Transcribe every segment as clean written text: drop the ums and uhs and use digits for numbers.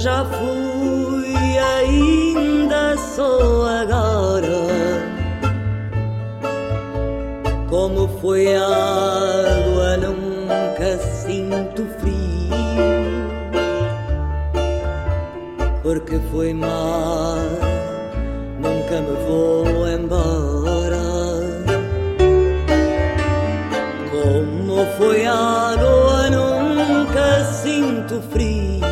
Já fui e ainda sou agora. Como foi a água, nunca sinto frio, porque foi mar, nunca me vou embora. Como foi a água, nunca sinto frio,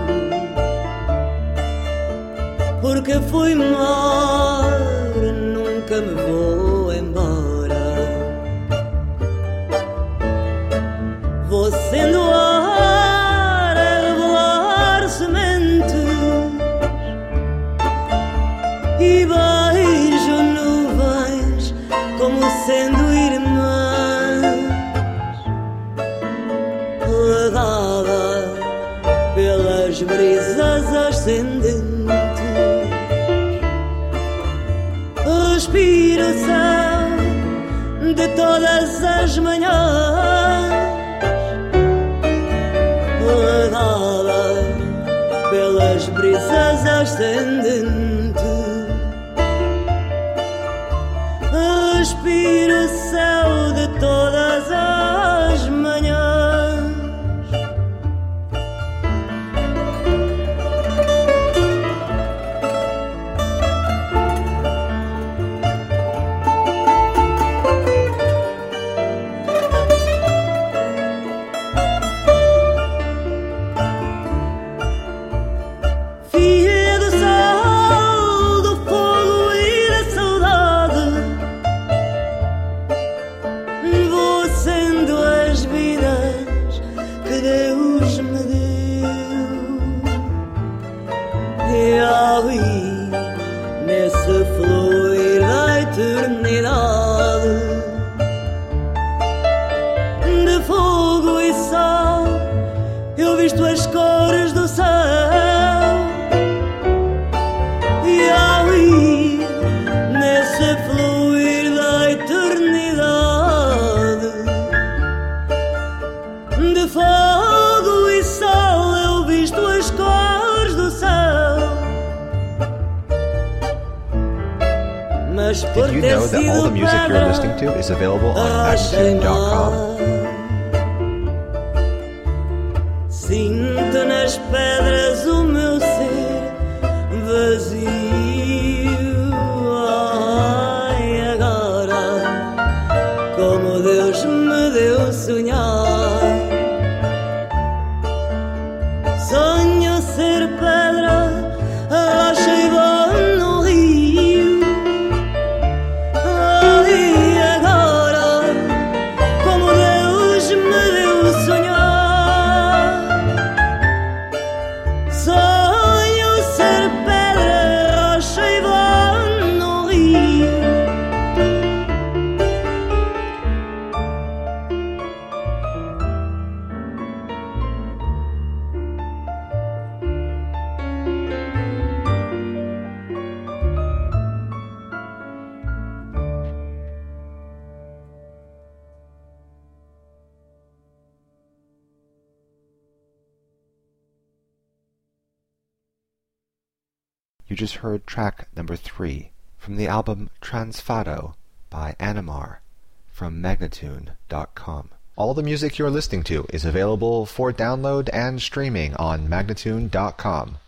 porque foi mar, nunca me vou embora. Vou sendo ar a revelar sementes e beijo nuvens como sendo irmãs, legada pelas brisas ascendentes. Respiro o céu de todas as manhãs, legada pelas brisas ascendentes. Respiro o céu de todas as manhãs. Nesse fluir da eternidade, de fogo e sal, eu visto as cores do céu. E ali, nesse fluir da eternidade, de fogo e sal, eu visto as cores do céu. Did you know that all the music you're listening to is available on Magnatune.com? Sinto nas pedras o meu ser vazio. Ai, agora, como Deus me deu sonhar. Sonho ser pedra, rocha e vou no rio. Ai, agora, como Deus me deu sonhar. Sonho ser pedra, rocha e vou no rio. You just heard track number 3 from the album Transfado by Animar from Magnatune.com. All the music you're listening to is available for download and streaming on Magnatune.com.